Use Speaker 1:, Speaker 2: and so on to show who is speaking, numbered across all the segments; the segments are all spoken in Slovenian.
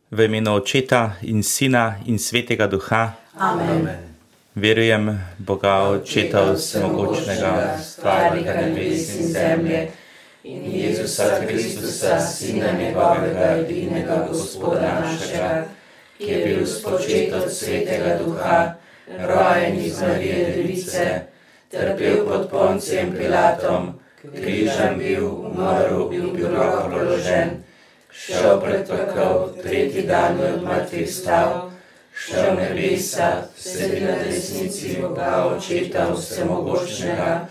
Speaker 1: V imenu Očeta in Sina in Svetega Duha.
Speaker 2: Amen.
Speaker 1: Verujem Boga Očeta vsemogočnega, stvarnika nebes in zemlje, in Jezusa Kristusa, Sina njegovega edinega Gospoda našega, ki je bil spočet od Svetega Duha, rojen iz Marije Device, trpel pod Poncijem Pilatom, križem bil, umrl, bil grob položen, šel pred pekel, tretji dan je od mrtvih vstal, šel nebesa, sedi na desnici Boga Očeta vsemogočnega,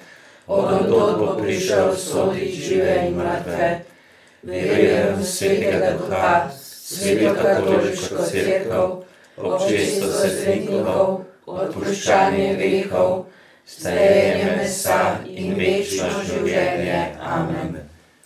Speaker 1: odtod bo prišel soditi žive in mrtve. Verujem v Svetega Duha, Sveto katoliško cerkev, občestvo svetnikov, odpuščanje grehov, stajenje mesa in večno življenje. Amen.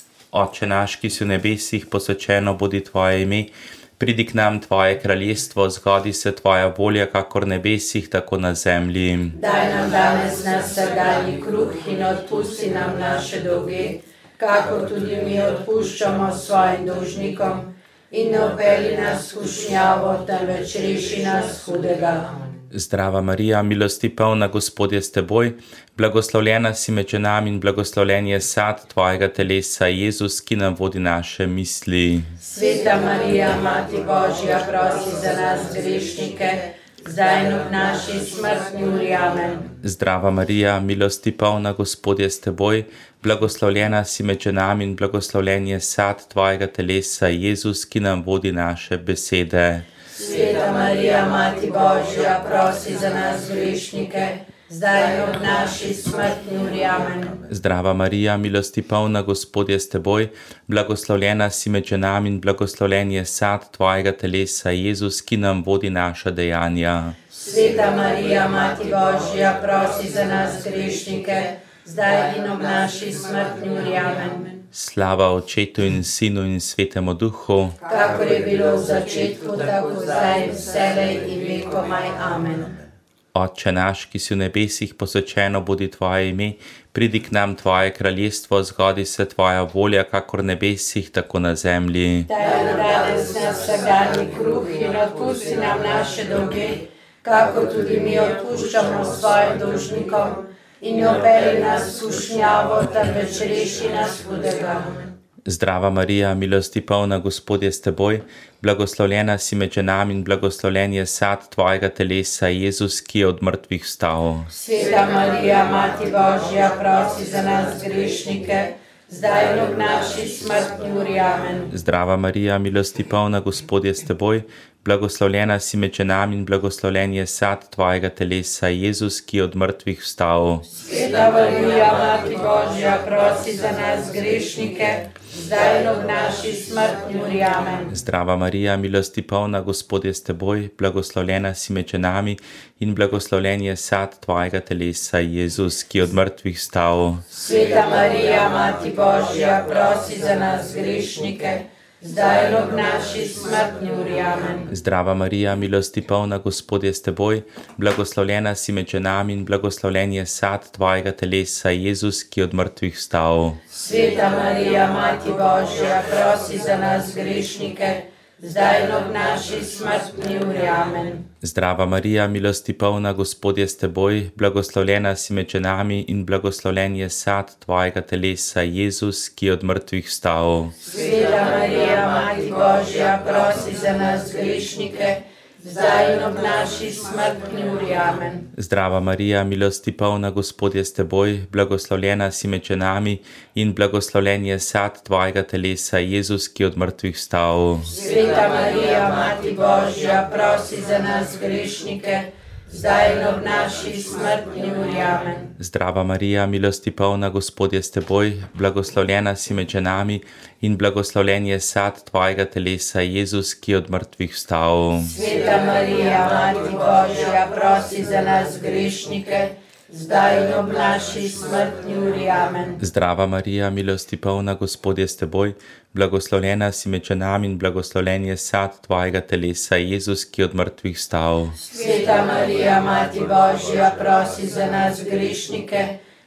Speaker 1: Oče naš, ki si v nebesih, posvečeno bodi tvoje ime, pridi k nam tvoje kraljestvo, zgodi se tvoja volja, kakor v nebesih, tako na zemlji.
Speaker 2: Daj nam danes naš vsakdanji kruh in odpusti nam naše dolge, kakor tudi mi odpuščamo svojim dolžnikom, in ne vpelji nas v skušnjavo, temveč reši nas hudega.
Speaker 1: Zdrava Marija, milosti polna, Gospod je s teboj, blagoslovljena si med ženami in blagoslovljen je sad tvojega telesa, Jezus, ki nam vodi naše misli.
Speaker 2: Sveta Marija, Mati Božja, prosi za nas grešnike, zdaj in ob naši smrtni uri. Amen.
Speaker 1: Zdrava Marija, milosti polna, Gospod je s teboj, blagoslovljena si med ženami in blagoslovljen je sad tvojega telesa, Jezus, ki nam vodi naše besede.
Speaker 2: Sveta Marija, Mati Božja, prosi za nas grešnike, zdaj in ob naši smrtni uri. Amen.
Speaker 1: Zdrava Marija, milosti polna, Gospod je s teboj, blagoslovljena si med ženami in blagoslovljen je sad tvojega telesa, Jezus, ki nam vodi naša dejanja.
Speaker 2: Sveta Marija, Mati Božja, prosi za nas grešnike, zdaj in ob naši smrtni uri. Amen.
Speaker 1: Slava Očetu in Sinu in Svetemu Duhu,
Speaker 2: kakor je bilo v začetku, tako zdaj in vselej in vekomaj. Amen.
Speaker 1: Oče naš, ki si v nebesih, posvečeno bodi tvoje ime, pridi k nam tvoje kraljestvo, zgodi se tvoja volja, kakor v nebesih, tako na zemlji.
Speaker 2: Daj nam danes naš vsakdanji kruh in odpusti nam naše dolge, kakor tudi mi odpuščamo svojim dolžnikom, in ne vpelji nas v skušnjavo, temveč reši nas hudega.
Speaker 1: Zdrava Marija, milosti polna, Gospod je s teboj, blagoslovljena si med ženami in blagoslovljen je sad tvojega telesa, Jezus, ki je od mrtvih vstal.
Speaker 2: Sveta Marija, Mati Božja, prosi za nas grešnike, zdaj in ob naši smrtni uri. Amen.
Speaker 1: Zdrava Marija, milosti polna, Gospod je s teboj, blagoslovljena si med ženami in blagoslovljen je sad tvojega telesa, Jezus, ki je od mrtvih vstal.
Speaker 2: Sveta Marija, Mati Božja, prosi za nas grešnike, zdaj in ob naši smrtni uri. Amen.
Speaker 1: Zdrava Marija, milosti polna, Gospod je s teboj, blagoslovljena si med ženami in blagoslovljen je sad tvojega telesa, Jezus, ki je od mrtvih vstal.
Speaker 2: Sveta Marija, Mati Božja, prosi za nas grešnike, zdaj in ob naši smrtni uri. Amen.
Speaker 1: Zdrava Marija, milosti polna, Gospod je s teboj, blagoslovljena si med ženami in blagoslovljen je sad tvojega telesa, Jezus, ki je od mrtvih vstal.
Speaker 2: Sveta Marija, Mati Božja, prosi za nas grešnike, zdaj in ob naši smrtni uri. Amen.
Speaker 1: Zdrava Marija, milosti polna, Gospod je s teboj, blagoslovljena si med ženami in blagoslovljen je sad tvojega telesa, Jezus, ki je od mrtvih vstal.
Speaker 2: Sveta Marija, Mati Božja, prosi za nas grešnike, zdaj in ob naši smrtni uri. Amen.
Speaker 1: Zdrava Marija, milosti polna, Gospod je s teboj, blagoslovljena si med ženami in blagoslovljen je sad tvojega telesa, Jezus, ki je od mrtvih vstal.
Speaker 2: Sveta Marija, Mati Božja, prosi za nas grešnike, zdaj in ob naši smrtni uri. Amen.
Speaker 1: Zdrava Marija, milosti polna, Gospod je s teboj, blagoslovljena si med ženami in blagoslovljen je sad tvojega telesa, Jezus, ki je od mrtvih vstal.
Speaker 2: Sveta Marija, Mati Božja, prosi za nas grešnike, zdaj in ob naši smrtni uri. Amen.
Speaker 1: Zdrava Marija, milosti polna, Gospod je s teboj, blagoslovljena si med ženami in blagoslovljen je sad tvojega telesa, Jezus, ki je od mrtvih vstal.
Speaker 2: Sveta Marija, Mati Božja, prosi za nas grešnike,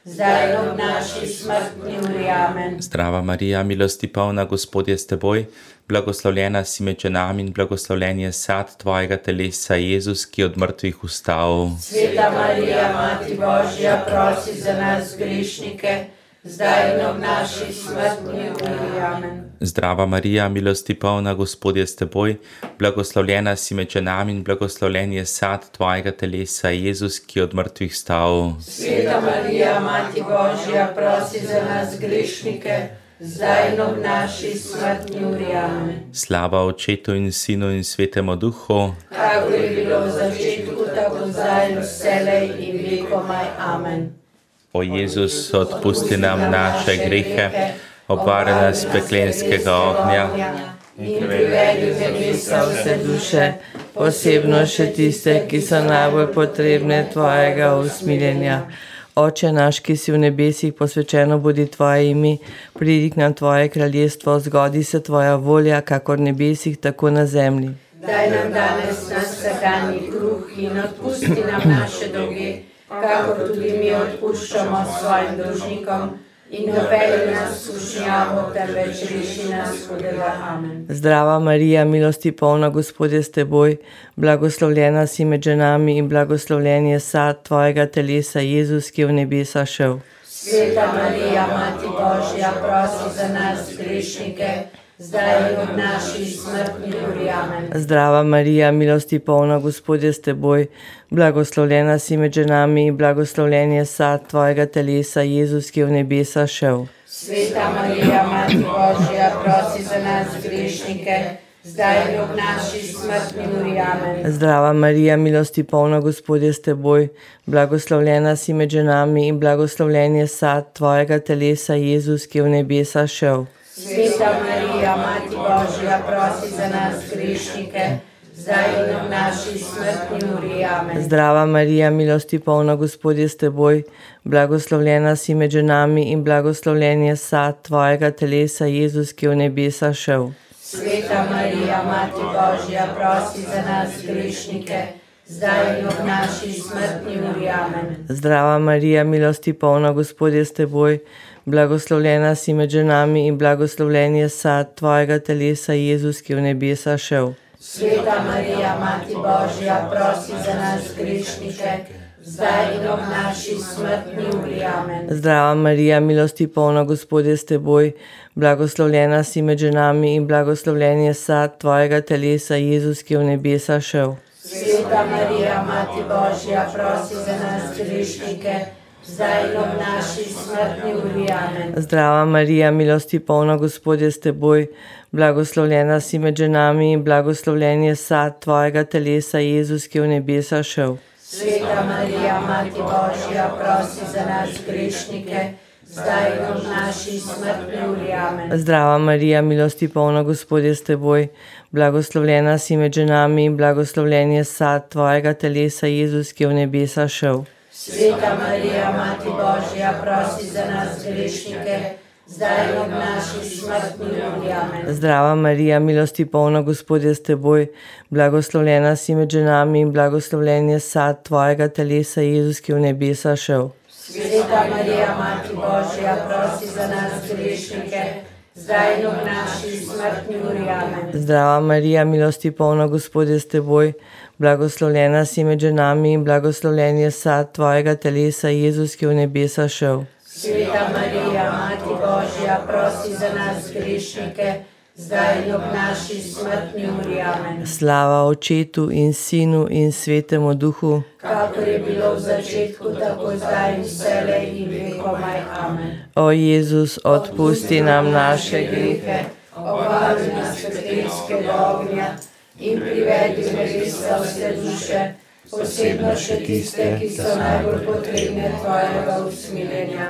Speaker 2: zdaj in ob naši smrtni uri. Amen.
Speaker 1: Zdrava Marija, milosti polna, Gospod je s teboj, blagoslovljena si med ženami in blagoslovljen je sad tvojega telesa, Jezus, ki je od mrtvih vstal.
Speaker 2: Sveta Marija, Mati Božja, prosi za nas grešnike, zdaj in ob naši smrtni uri. Amen.
Speaker 1: Zdrava Marija, milosti polna, Gospod je s teboj, blagoslovljena si med ženami in blagoslovljen je sad tvojega telesa, Jezus, ki je od mrtvih vstal.
Speaker 2: Sveta Marija, Mati Božja, prosi za nas grešnike, zdaj in ob naši smrtni uri. Amen.
Speaker 1: Slava Očetu in Sinu in Svetemu Duhu,
Speaker 2: Kakor je bilo v začetku, tako zdaj in vselej in vekomaj. Amen.
Speaker 1: O Jezus, odpusti nam naše grehe, obvari nas peklenskega ognja
Speaker 2: in privedi v nebesa
Speaker 3: vse duše, posebno še tiste, ki so najbolj potrebne tvojega usmiljenja. Oče naš, ki si v nebesih, posvečeno bodi tvoje ime, pridi k nam tvoje kraljestvo, zgodi se tvoja volja, kakor v nebesih, tako na zemlji.
Speaker 2: Daj nam danes naš vsakdanji kruh in odpusti nam naše dolge, kakor tudi mi odpuščamo svojim dolžnikom, in ne vpelji nas v skušnjavo, temveč reši nas hudega. Amen.
Speaker 3: Zdrava Marija, milosti polna, Gospod je s teboj, blagoslovljena si med ženami in blagoslovljen je sad tvojega telesa, Jezus, ki je v nebesa šel.
Speaker 2: Sveta Marija, Mati Božja, prosi za nas grešnike, zdaj in ob naši smrtni uri. Amen.
Speaker 3: Zdrava Marija, milosti polna, Gospod je s teboj, blagoslovljena si med ženami in blagoslovljen je sad tvojega telesa, Jezus, ki je v nebesa šel.
Speaker 2: Sveta Marija, Mati Božja, prosi za nas grešnike, zdaj in ob naši smrtni uri. Amen.
Speaker 3: Zdrava Marija, milosti polna, Gospod je s teboj, blagoslovljena si med ženami in blagoslovljen je sad tvojega telesa, Jezus, ki je v nebesa šel.
Speaker 2: Sveta Marija, Mati Božja, prosi za nas grešnike, zdaj in ob naši smrtni uri. Amen.
Speaker 3: Zdrava Marija, milosti polna, Gospod je s teboj, blagoslovljena si med ženami in blagoslovljen je sad tvojega telesa, Jezus, ki je v nebesa šel.
Speaker 2: Sveta Marija, Mati Božja, prosi za nas grešnike, zdaj in ob naši smrtni uri. Amen.
Speaker 3: Zdrava Marija, milosti polna, Gospod je s teboj, blagoslovljena si med ženami in blagoslovljen je sad tvojega telesa, Jezus, ki je v nebesa šel.
Speaker 2: Sveta Marija, Mati Božja, prosi za nas grešnike, zdaj in ob naši smrtni uri. Amen.
Speaker 3: Zdrava Marija, milosti polna, Gospod je s teboj, blagoslovljena si med ženami in blagoslovljen je sad tvojega telesa, Jezus, ki je v nebesa šel.
Speaker 2: Sveta Marija, Mati Božja, prosi za nas grešnike, zdaj in ob naši smrtni uri. Amen.
Speaker 3: Zdrava Marija, milosti polna, Gospod je s teboj, blagoslovljena si med ženami in blagoslovljen je sad tvojega telesa, Jezus, ki je v nebesa šel.
Speaker 2: Sveta Marija, Mati Božja, prosi za nas grešnike, zdaj in ob naši smrtni uri. Amen.
Speaker 3: Zdrava Marija, milosti polna, Gospod je s teboj, blagoslovljena si med ženami in blagoslovljen je sad tvojega telesa, Jezus, ki je v nebesa šel.
Speaker 2: Sveta Marija, Mati Božja, prosi za nas grešnike, zdaj in ob naši smrtni uri. Amen.
Speaker 3: Zdrava Marija, milosti polna, Gospod je s teboj, blagoslovljena si med ženami in blagoslovljen je sad tvojega telesa, Jezus, ki je v nebesa šel.
Speaker 2: Sveta Marija, Mati Božja, prosi za nas grešnike, zdaj in ob naši smrtni uri. Amen.
Speaker 3: Zdrava Marija, milosti polna, Gospod je s teboj, blagoslovljena si med ženami in blagoslovljen je sad tvojega telesa, Jezus, ki je v nebesa šel.
Speaker 2: Sveta Marija, Mati Božja, prosi za nas grešnike, zdaj in ob naši smrtni uri. Amen.
Speaker 3: Slava Očetu in Sinu in Svetemu Duhu,
Speaker 2: kakor je bilo v začetku, tako zdaj in vselej in vekomaj. Amen.
Speaker 3: O Jezus, odpusti nam naše grehe,
Speaker 2: obvari nas peklenskega ognja in privedi v nebesa vse duše, posebno še tiste, ki so najbolj potrebne tvojega usmiljenja.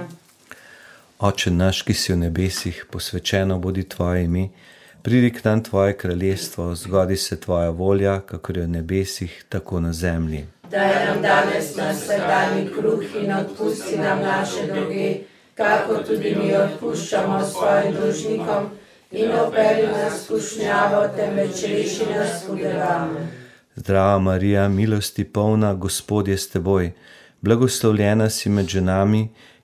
Speaker 4: Oče naš, ki si v nebesih, posvečeno bodi tvoje ime, pridi k nam tvoje kraljestvo, zgodi se tvoja volja, kakor je v nebesih, tako na zemlji.
Speaker 2: Daj nam danes naš vsakdanji kruh in odpusti nam naše dolge, kakor tudi mi odpuščamo svojim dolžnikom, in ne vpelji nas v skušnjavo, temveč reši nas hudega.
Speaker 4: Zdrava Marija, milosti polna, Gospod je s teboj, blagoslovljena si med ženami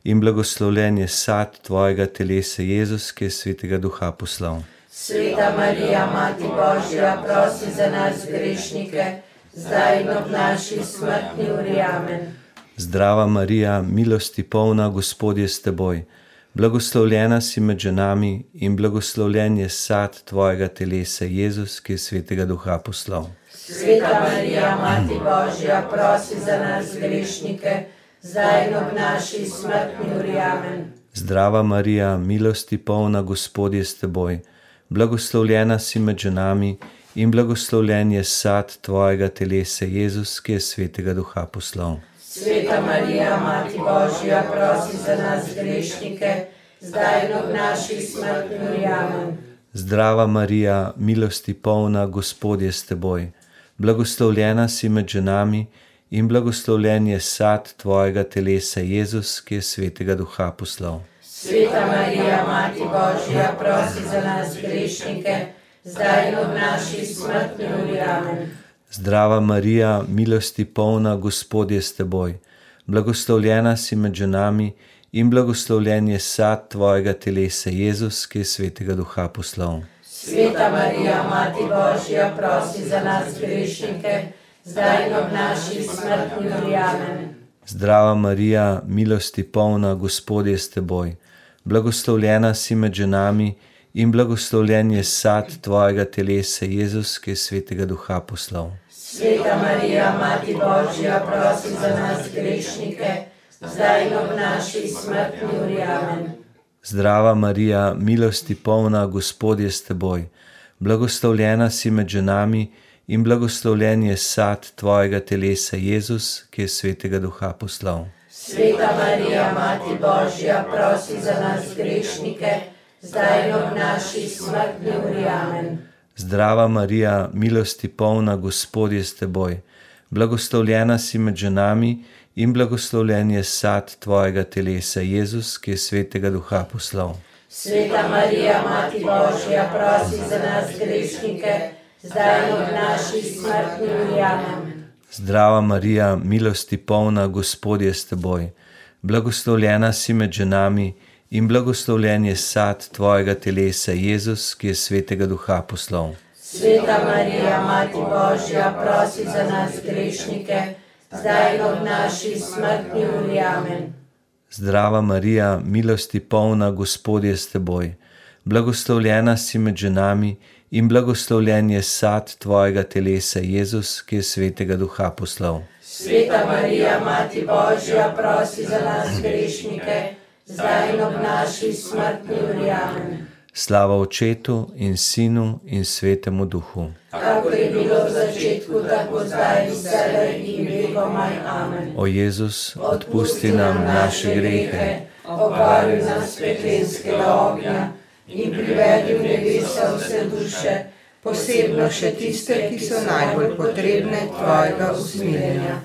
Speaker 4: in blagoslovljen je sad tvojega telesa, Jezus, ki je svetega duha poslal.
Speaker 2: Sveta Marija, Mati Božja, prosi za nas grešnike, zdaj in ob naši smrtni uri. Amen.
Speaker 4: Zdrava Marija, milosti polna, Gospod je s teboj. Blagoslovljena si med ženami in blagoslovljen je sad tvojega telesa, Jezus, ki je svetega duha poslal.
Speaker 2: Sveta Marija, Mati Božja, prosi za nas grešnike, zdaj in ob naši smrtni uri. Amen.
Speaker 4: Zdrava Marija, milosti polna, Gospod je s teboj. Blagoslovljena si med ženami in blagoslovljen je sad tvojega telesa, Jezus, ki je svetega duha poslal.
Speaker 2: Sveta Marija, Mati Božja, prosi za nas grešnike, zdaj in ob naši smrtni uri. Amen.
Speaker 4: Zdrava Marija, milosti polna, Gospod je s teboj. Blagoslovljena si med ženami in blagoslovljen je sad tvojega telesa, Jezus, ki je svetega duha poslal.
Speaker 2: Sveta Marija, Mati Božja, prosi za nas grešnike, zdaj in ob naši smrtni uri. Amen.
Speaker 4: Zdrava Marija, milosti polna, Gospod je s teboj. Blagoslovljena si med ženami in blagoslovljen je sad tvojega telesa, Jezus, ki je svetega duha poslal.
Speaker 2: Sveta Marija, Mati Božja, prosi za nas grešnike, zdaj in ob naši smrtni uri. Amen.
Speaker 4: Zdrava Marija, milosti polna, Gospod je s teboj. Blagoslovljena si med ženami in blagoslovljen je sad tvojega telesa, Jezus, ki je svetega duha poslal.
Speaker 2: Sveta Marija, Mati Božja, prosi za nas grešnike, zdaj in ob naši smrtni uri. Amen.
Speaker 4: Zdrava Marija, milosti polna, Gospod je s teboj. Blagoslovljena si med ženami in blagoslovljen je sad tvojega telesa, Jezus, ki je svetega duha poslal.
Speaker 2: Sveta Marija, Mati Božja, prosi za nas grešnike, zdaj in ob naši smrtni uri. Amen.
Speaker 4: Zdrava Marija, milosti polna, Gospod je s teboj. Blagoslovljena si med ženami in blagoslovljen je sad tvojega telesa, Jezus, ki je svetega duha poslal.
Speaker 2: Sveta Marija, Mati Božja, prosi za nas grešnike, zdaj in ob naši smrtni uri. Amen.
Speaker 4: Zdrava Marija, milosti polna, Gospod je s teboj. Blagoslovljena si med ženami in blagoslovljen je sad tvojega telesa, Jezus, ki je svetega duha poslal.
Speaker 2: Sveta Marija, Mati Božja, prosi za nas grešnike, zdaj in ob naši smrtni uri. Amen.
Speaker 4: Zdrava Marija, milosti polna, Gospod je s teboj. Blagoslovljena si med ženami in blagoslovljen je sad tvojega telesa, Jezus, ki je svetega duha poslal.
Speaker 2: Sveta Marija, Mati Božja, prosi za nas grešnike, zdaj in ob naši smrtni uri. Amen.
Speaker 4: Slava Očetu in Sinu in Svetemu Duhu.
Speaker 2: Kakor je bilo v začetku, tako zdaj in vselej in vekomaj. Amen.
Speaker 4: O Jezus, odpusti nam naše grehe,
Speaker 2: obvari nas peklenskega ognja in privedi v nebesa vse duše, posebno še tiste, ki so najbolj potrebne tvojega usmiljenja.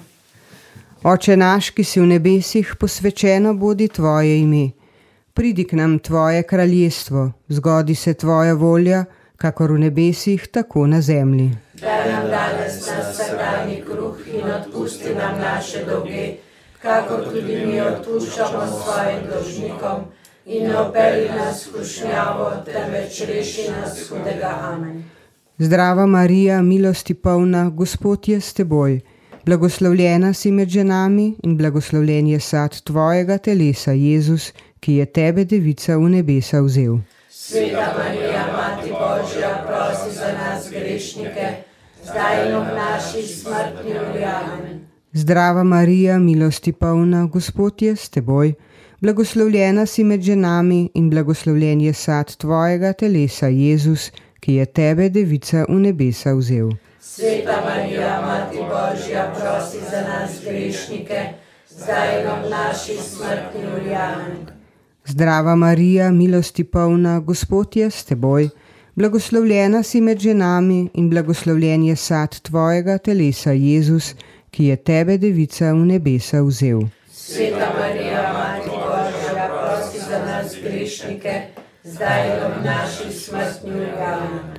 Speaker 5: Oče naš, ki si v nebesih, posvečeno bodi tvoje ime. Pridi k nam tvoje kraljestvo, zgodi se tvoja volja, kakor v nebesih, tako na zemlji.
Speaker 2: Daj nam danes naš vsakdanji kruh in odpusti nam naše dolge, kakor tudi mi odpuščamo svojim dolžnikom, in ne vpelji nas v skušnjavo, temveč reši nas hudega. Amen.
Speaker 5: Zdrava Marija, milosti polna, Gospod je s teboj. Blagoslovljena si med ženami in blagoslovljen je sad tvojega telesa, Jezus, ki je tebe, devica, v nebesa vzel.
Speaker 2: Sveta Marija, Mati Božja, prosi za nas grešnike, zdaj in ob naši smrtni uri. Amen.
Speaker 5: Zdrava Marija, milosti polna, Gospod je s teboj. Blagoslovljena si med ženami in blagoslovljen je sad tvojega telesa, Jezus, ki je tebe, devica, v nebesa vzel.
Speaker 2: Sveta Marija, Mati Božja, prosi za nas grešnike, zdaj in ob naši smrtni uri. Amen.
Speaker 5: Zdrava Marija, milosti polna, Gospod je s teboj. Blagoslovljena si med ženami in blagoslovljen je sad tvojega telesa, Jezus, ki je tebe, devica, v nebesa vzel.
Speaker 2: Sveta Marija, Mati Božja, prosi za nas grešnike, zdaj in ob naši smrtni uri. Amen.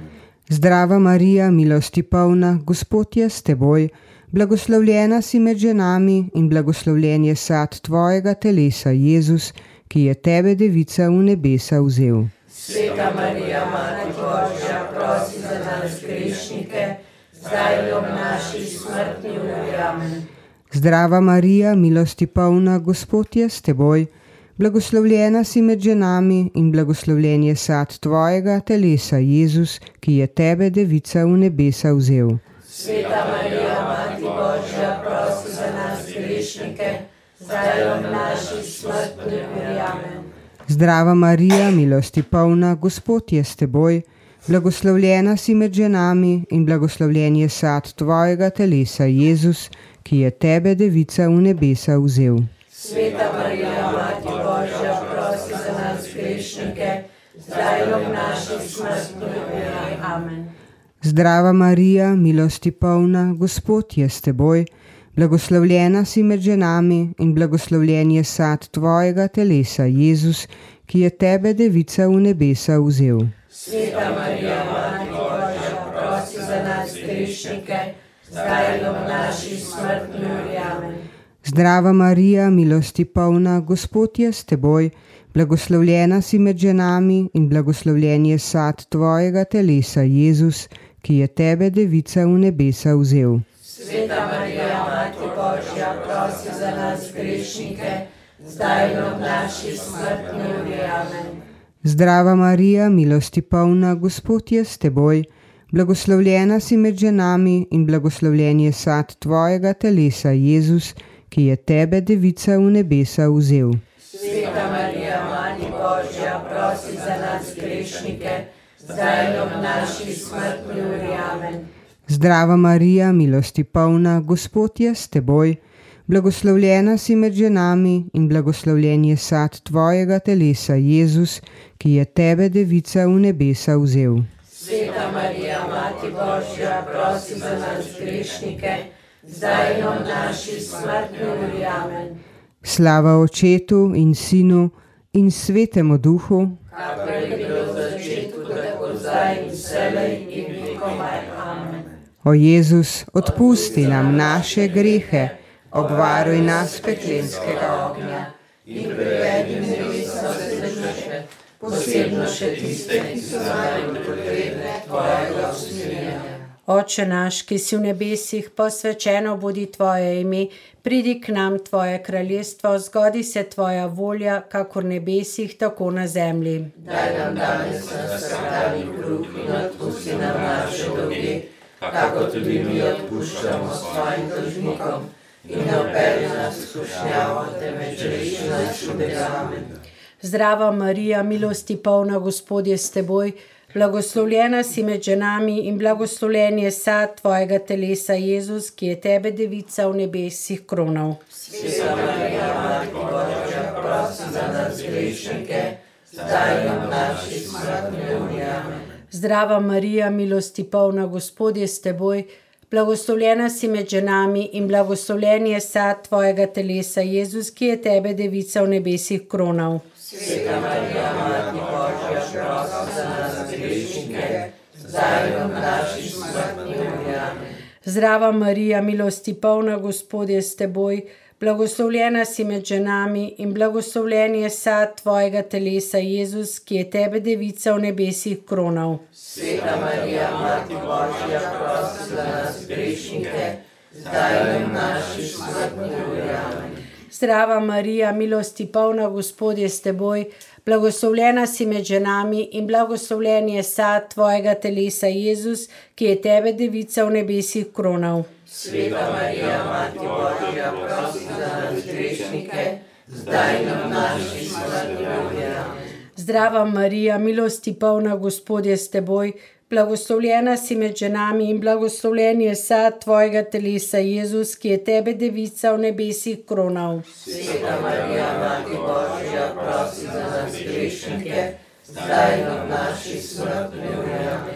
Speaker 5: Zdrava Marija, milosti polna, Gospod je s teboj, blagoslovljena si med ženami in blagoslovljen je sad tvojega telesa, Jezus, ki je tebe, devica, v nebesa vzel.
Speaker 2: Sveta Marija, Mati Božja, prosi za nas grešnike, zdaj in ob naši smrtni uri. Amen.
Speaker 5: Zdrava Marija, milosti polna, Gospod je s teboj, blagoslovljena si med ženami in blagoslovljen je sad tvojega telesa, Jezus, ki je tebe, devica, v nebesa vzel.
Speaker 2: Sveta Marija, Mati Božja, prosi za nas grešnike, zdaj in ob naši smrtni uri. Amen.
Speaker 5: Zdrava Marija, milosti polna, Gospod je s teboj, blagoslovljena si med ženami in blagoslovljen je sad tvojega telesa, Jezus, ki je tebe, devica, v nebesa vzel.
Speaker 2: Sveta Marija, Mati Božja, prosi za nas grešnike, zdaj in ob naši smrtni uri. Amen.
Speaker 5: Zdrava Marija, milosti polna, Gospod je s teboj, blagoslovljena si med ženami in blagoslovljen je sad tvojega telesa, Jezus, ki je tebe, devica, v nebesa vzel.
Speaker 2: Sveta Marija, Mati Božja, prosi za nas grešnike, zdaj in ob naši smrtni uri. Amen.
Speaker 5: Zdrava Marija, milosti polna, Gospod je s teboj, blagoslovljena si med ženami in blagoslovljen je sad tvojega telesa, Jezus, ki je tebe, devica, v nebesa vzel.
Speaker 2: Sveta Marija, Mati Božja, prosi za nas grešnike, zdaj in ob naši smrtni uri. Amen.
Speaker 5: Zdrava Marija, milosti polna, Gospod je s teboj, blagoslovljena si med ženami in blagoslovljen je sad tvojega telesa, Jezus, ki je tebe, devica, v nebesa vzel.
Speaker 2: Sveta Marija, Mati Božja, prosi za nas grešnike, zdaj in ob naši smrtni uri. Amen.
Speaker 5: Zdrava Marija, milosti polna, Gospod je s teboj, blagoslovljena si med ženami in blagoslovljen je sad tvojega telesa, Jezus, ki je tebe, devica, v nebesa vzel.
Speaker 2: Sveta Marija, Mati Božja, prosi za nas grešnike, zdaj in ob naši smrtni uri. Amen.
Speaker 5: Slava Očetu in Sinu in Svetemu Duhu,
Speaker 2: Kakor je bilo v začetku, tako zdaj in vselej in vekomaj. Amen.
Speaker 5: O Jezus, odpusti nam naše grehe, obvaruj nas peklenskega ognja
Speaker 2: In privedi v nebeso vse duše, posebno še tiste, ki so najbolj potrebne tvojega usmiljenja. Oče naš, ki si v nebesih, posvečeno bodi tvoje ime, pridi k nam tvoje kraljestvo, zgodi se tvoja volja, kakor v nebesih, tako na zemlji. Daj nam danes naš vsakdanji kruh in odpusti nam naše dolge, kakor tudi mi odpuščamo svojim dolžnikom. In ne vpelji nas v skušnjavo, temveč reši nas hudega. Amen. Zdrava Marija, milosti polna, Gospod je s teboj, blagoslovljena si med ženami in blagoslovljen je sad tvojega telesa, Jezus, ki je tebe, devica, v nebesih kronal. Sveta Marija, Mati Božja, prosi za nas grešnike, zdaj in ob naši smrtni uri. Amen. Zdrava Marija, milosti polna, Gospod je s teboj, blagoslovljena si med ženami in blagoslovljen je sad tvojega telesa, Jezus, ki je tebe, devica, v nebesih kronal. Sveta Marija, Mati Božja, prosi za nas grešnike, zdaj in ob naši smrtni uri. Amen. Zdrava Marija, milosti polna, Gospod je s teboj, blagoslovljena si med ženami in blagoslovljen je sad tvojega telesa, Jezus, ki je tebe, devica, v nebesih kronal. Sveta Marija, Mati Božja, prosi za nas grešnike, zdaj in ob naši smrtni uri. Amen. Zdrava Marija, milosti polna, Gospod je s teboj, blagoslovljena si med ženami in blagoslovljen je sad tvojega telesa, Jezus, ki je tebe, devica, v nebesih kronal. Sveta Marija, Mati Božja, prosi za nas grešnike, zdaj in ob naši smrtni uri. Amen. Zdrava Marija, milosti polna, Gospod je s teboj, blagoslovljena si med ženami in blagoslovljen je sad tvojega telesa, Jezus, ki je tebe, devica, v nebesih kronal. Sveta Marija, Mati Božja, prosi za nas grešnike, zdaj in ob naši smrtni uri. Amen.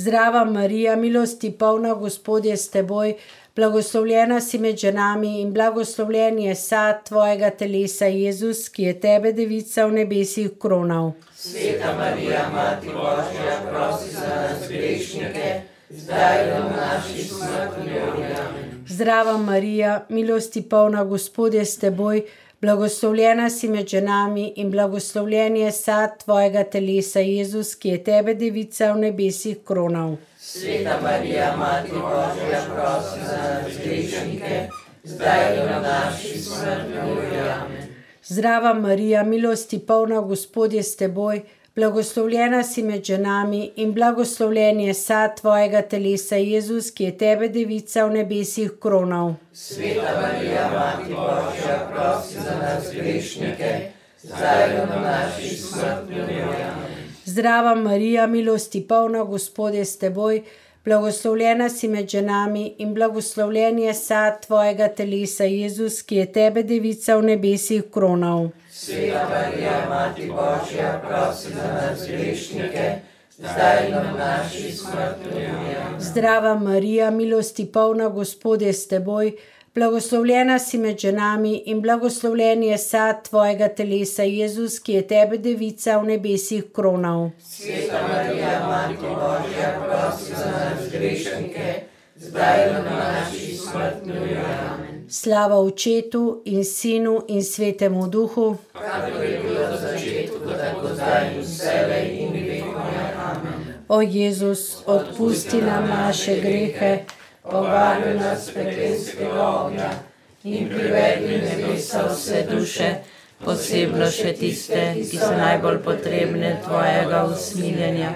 Speaker 2: Zdrava Marija, milosti polna, Gospod je s teboj, blagoslovljena si med ženami in blagoslovljen je sad tvojega telesa, Jezus, ki je tebe, devica, v nebesih kronal.
Speaker 1: Sveta Marija, Mati Božja, prosi za nas grešnike, zdaj in v naši smrtni uri. Amen.
Speaker 2: Zdrava Marija, milosti polna, Gospod je s teboj, blagoslovljena si med ženami in blagoslovljen je sad tvojega telesa, Jezus, ki je tebe, devica, v nebesih kronal.
Speaker 1: Sveta Marija, Mati Božja, prosi za nas grešnike, zdaj in v naši smrtni uri. Amen.
Speaker 2: Zdrava Marija, milosti polna, Gospod je s teboj, blagoslovljena si med ženami in blagoslovljen je sad tvojega telesa, Jezus, ki je tebe, devica, v nebesih kronal.
Speaker 1: Sveta Marija, Mati Božja, prosi za nas grešnike, zdaj in v naši smrtni uri. Amen.
Speaker 2: Zdrava Marija, milosti polna, Gospod je s teboj, blagoslovljena si med ženami in blagoslovljen je sad tvojega telesa, Jezus, ki je tebe, devica, v nebesih kronal.
Speaker 1: Sveta Marija, Mati Božja, prosi za nas grešnike, zdaj in v naši smrtni uri. Amen.
Speaker 2: Zdrava Marija, milosti polna, Gospod je s teboj, blagoslovljena si med ženami in blagoslovljen je sad tvojega telesa, Jezus, ki je tebe, devica, v nebesih kronal.
Speaker 1: Sveta Marija, Mati Božja, prosi za nas grešnike, zdaj in v naši smrtni uri. Amen.
Speaker 2: Slava Očetu in Sinu in Svetemu Duhu,
Speaker 1: Kakor je bilo v začetku, tako zdaj in vselej in v vekovje. Amen.
Speaker 2: O Jezus, odpusti nam naše grehe,
Speaker 1: Povabi nas pekelskega ognja in privedi v nebesa vse duše,
Speaker 3: posebno še tiste, ki so najbolj potrebne tvojega usmiljenja.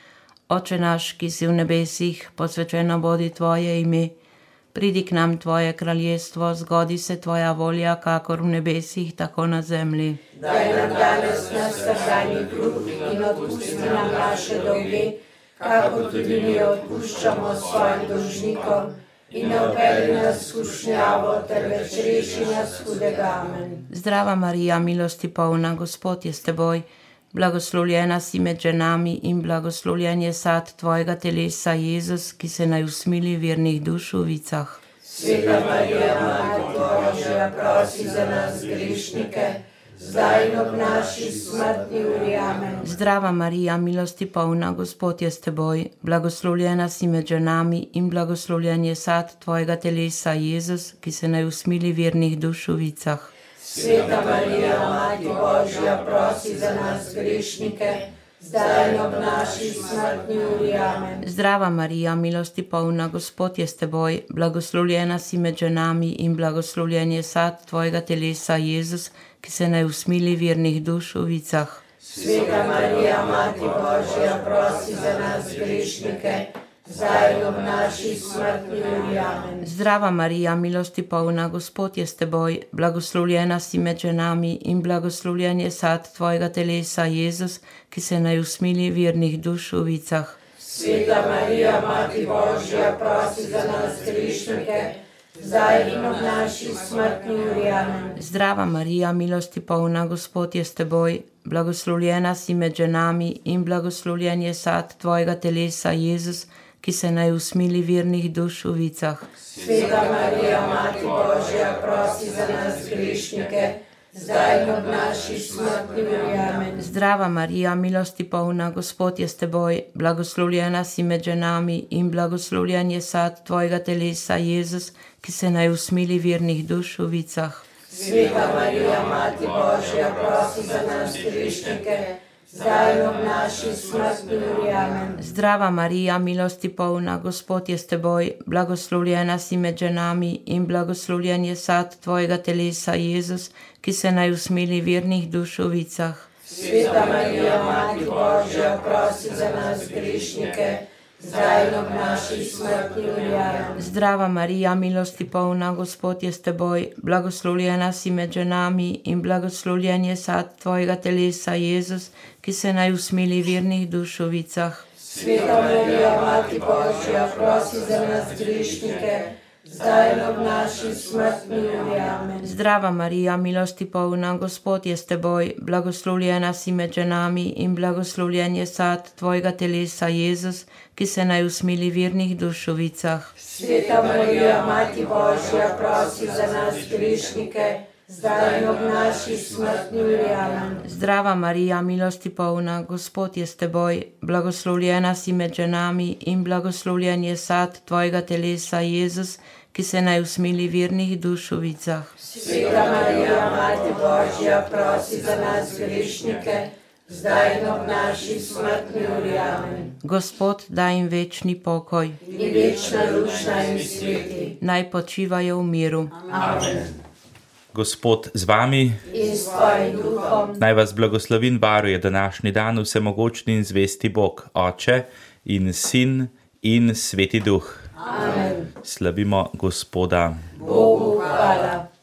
Speaker 3: Oče naš, ki si v nebesih, posvečeno bodi tvoje ime. Pridi k nam tvoje kraljestvo, zgodi se tvoja volja, kakor v nebesih, tako na zemlji.
Speaker 2: daj nam danes naš vsakdanji kruh in odpusti nam naše dolge, kakor tudi mi odpuščamo svojim dolžnikom, in ne vpelji nas v skušnjavo, temveč reši nas hudega. Amen.
Speaker 3: Zdrava Marija, milosti polna, Gospod je s teboj, blagoslovljena si med ženami in blagoslovljen je sad tvojega telesa, Jezus, ki se naj usmili vernih duš v vicah.
Speaker 1: Sveta Marija, Mati Božja, prosi za nas grešnike, zdaj in ob naši smrtni uri. Amen.
Speaker 3: Zdrava Marija, milosti polna, Gospod je s teboj, blagoslovljena si med ženami in blagoslovljen je sad tvojega telesa, Jezus, ki se naj usmili vernih duš v vicah.
Speaker 1: Sveta Marija, Mati Božja, prosi za nas grešnike, zdaj in ob naši smrtni uri. Amen.
Speaker 3: Zdrava Marija, milosti polna, Gospod je s teboj, blagoslovljena si med ženami in blagoslovljen je sad tvojega telesa, Jezus, ki se naj usmili vernih duš v vicah.
Speaker 1: Sveta Marija, Mati Božja, prosi za nas grešnike, zdaj in ob naši smrtni uri. Amen.
Speaker 3: Zdrava Marija, milosti polna, Gospod je s teboj, blagoslovljena si med ženami in blagoslovljen je sad tvojega telesa, Jezus, ki se naj usmili vernih duš v vicah.
Speaker 1: Sveta Marija, Mati Božja, prosi za nas grešnike, zdaj in ob naši smrtni uri. Amen.
Speaker 3: Zdrava Marija, milosti polna, Gospod je s teboj, blagoslovljena si med ženami in blagoslovljen je sad tvojega telesa, Jezus, ki se naj usmili vernih duš v vicah.
Speaker 1: Sveta Marija, Mati Božja, prosi za nas grešnike, zdaj in ob naši smrtni uri. Amen.
Speaker 3: Zdrava Marija, milosti polna, Gospod je s teboj, blagoslovljena si med ženami in blagoslovljen je sad tvojega telesa, Jezus, ki se naj usmili vernih duš v vicah.
Speaker 1: Sveta Marija, Mati Božja, prosi za nas grešnike, zdaj in ob naši smrtni uri. Amen.
Speaker 3: Zdrava Marija, milosti polna, Gospod je s teboj, blagoslovljena si med ženami in blagoslovljen je sad tvojega telesa, Jezus, ki se naj usmili vernih duš v vicah.
Speaker 1: Sveta Marija, Mati Božja, prosi za nas grešnike, zdaj in ob naši smrtni uri. Amen.
Speaker 3: Zdrava Marija, milosti polna, Gospod je s teboj, blagoslovljena si med ženami in blagoslovljen je sad tvojega telesa, Jezus, ki se naj usmili vernih duš v vicah.
Speaker 1: Sveta Marija, Mati Božja, prosi za nas grešnike,
Speaker 2: zdaj in ob naši smrtni uri. Amen.
Speaker 3: Zdrava Marija, milosti polna, Gospod je s teboj, blagoslovljena si med ženami in blagoslovljen je sad tvojega telesa, Jezus, ki se naj usmili virnih dušovicah.
Speaker 2: Sveta Marija, Mati Božja, prosi za nas grešnike, zdaj in ob naši smrtni uri. Amen.
Speaker 3: Zdrava Marija, milosti polna, Gospod je s teboj, blagoslovljena si med ženami in blagoslovljen je sad tvojega telesa, Jezus, ki se naj usmili virnih dušovicah.
Speaker 2: Sveta Marija, Mati Božja, prosi za nas grešnike, zdaj in ob naši smrtni uri. Amen.
Speaker 3: Gospod, daj jim večni pokoj,
Speaker 2: In večna duša in sveti.
Speaker 3: naj počivajo v miru.
Speaker 2: Amen.
Speaker 1: Gospod z vami,
Speaker 2: In s tvojim duhom.
Speaker 1: naj vas blagoslovi in varuje današnji dan vsemogočni in zvesti Bog, Oče in Sin in Sveti Duh.
Speaker 2: Amen.
Speaker 1: Slavimo Gospoda.
Speaker 2: Bogu hvala.